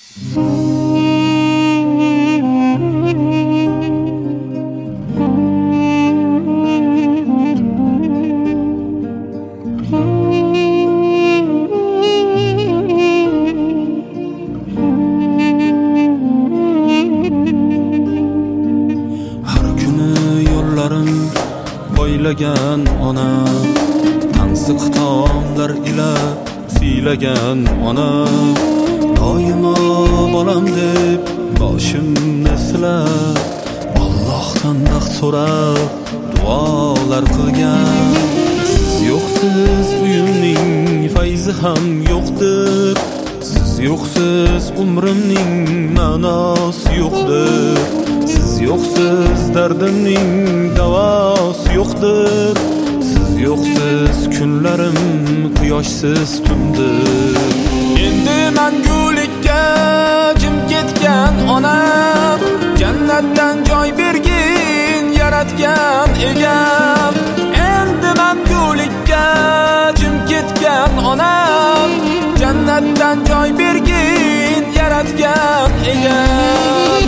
Boylagan ona tansiq taomlar ila siylagan ona doimo bolam deb boshimni silab Allohdan baxt so'rab duolar qilgan. Siz yo'qsiz uyimning fayzi ham yo'qdir, siz yo'qsiz umrimning ma'nosi yo'qdir, siz yo'qsiz dardimning davosi yo'qdir, siz yo'qsiz kunlarim quyoshsiz tundir. Endi mangulikka jim ketgan onam, jannatdan joy bergin yaratgan egam. Endi mangulikka jim ketgan onam, jannatdan joy bergin yaratgan egam.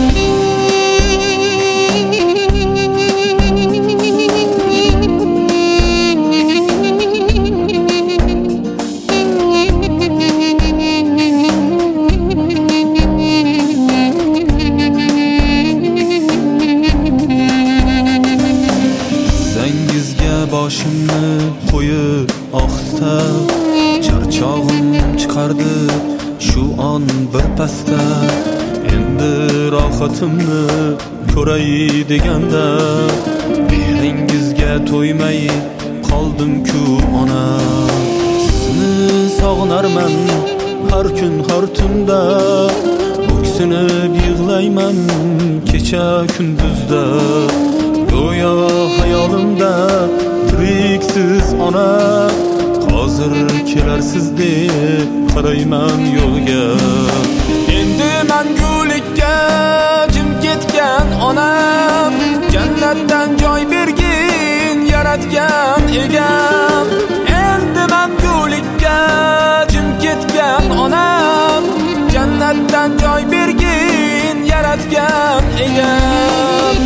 Boshimni qo'yib ohista charchog'im chiqardi shu on bir pasda. Endi rohatimni ko'ray deganda beringizga to'ymay qoldim-ku ona. Sizni sog'inarman har kun har tunda, o'ksinib yig'layman kecha kunduzda. Go'yo hayolimda tiriksiz ona, hozir kelarsiz deb qarayman yo'lga. Endi mangulikka jim ketgan onam, jannatdan joy bergin yaratgan egam. Endi mangulikka jim ketgan onam, jannatdan joy bergin yaratgan egam.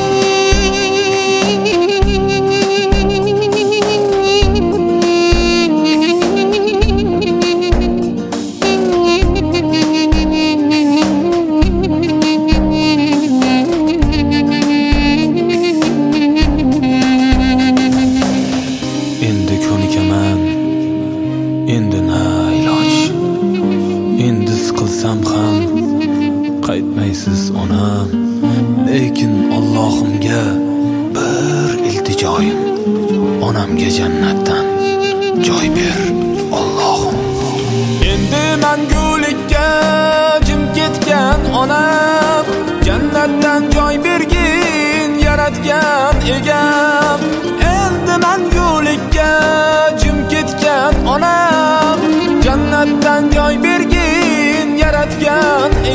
Endi na iloj, endi siqilsam ham qaytmaysiz onam. Lekin Allohimga bir iltijoyim, onamga jannatdan joy ber Allohim. Endi mangulikka jim ketgan onam, jannatdan joy bergin yaratgan egam. Endi mangulikka jim ketgan onam, jannatdan joy bergin yaratgan